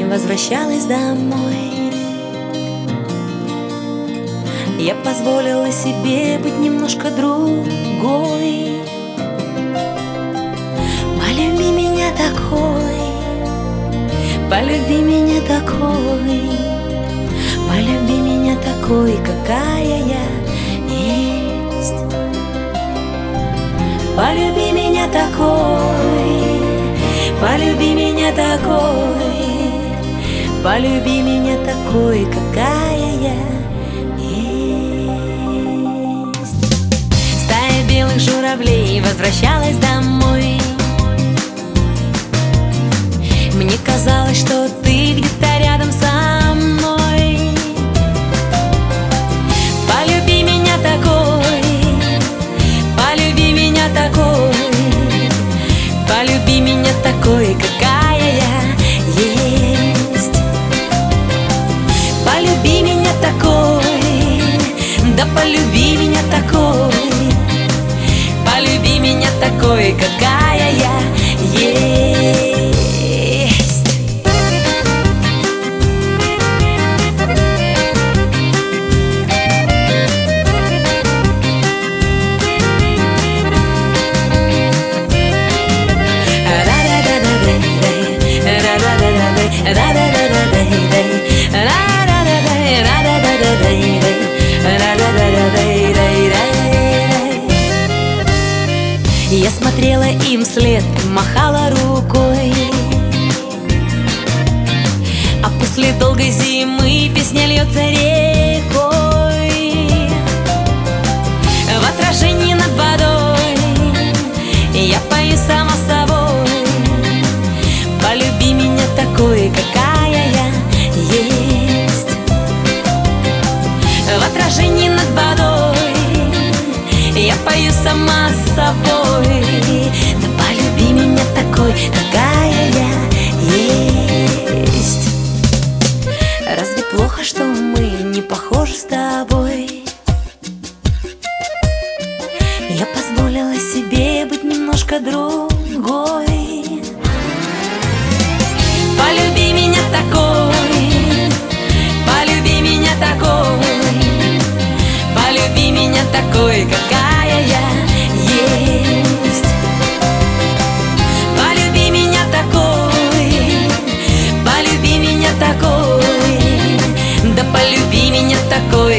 возвращалась домой, я позволила себе быть немножко другой. Полюби меня такой, полюби меня такой, полюби меня такой, какая я есть. Полюби меня такой, полюби меня такой, полюби меня такой, какая я есть. Стая белых журавлей возвращалась домой. Мне казалось, что ты где-то рядом со мной. Полюби меня такой, полюби меня такой, полюби меня такой, какая я есть. Полюби меня такой, да полюби меня такой, полюби меня такой, какая я есть. Я смотрела им вслед, махала рукой, а после долгой зимы песня льется рекой. В отражении над водой я пою сама собой. Полюби меня такой, какая я есть. В отражении над водой я пою сама собой. Да полюби меня такой, какая я есть. Разве плохо, что мы не похожи с тобой? Я позволила себе быть немножко другой. Полюби меня такой, полюби меня такой, полюби меня такой, какая я есть. Полюби меня такой, полюби меня такой, да полюби меня такой,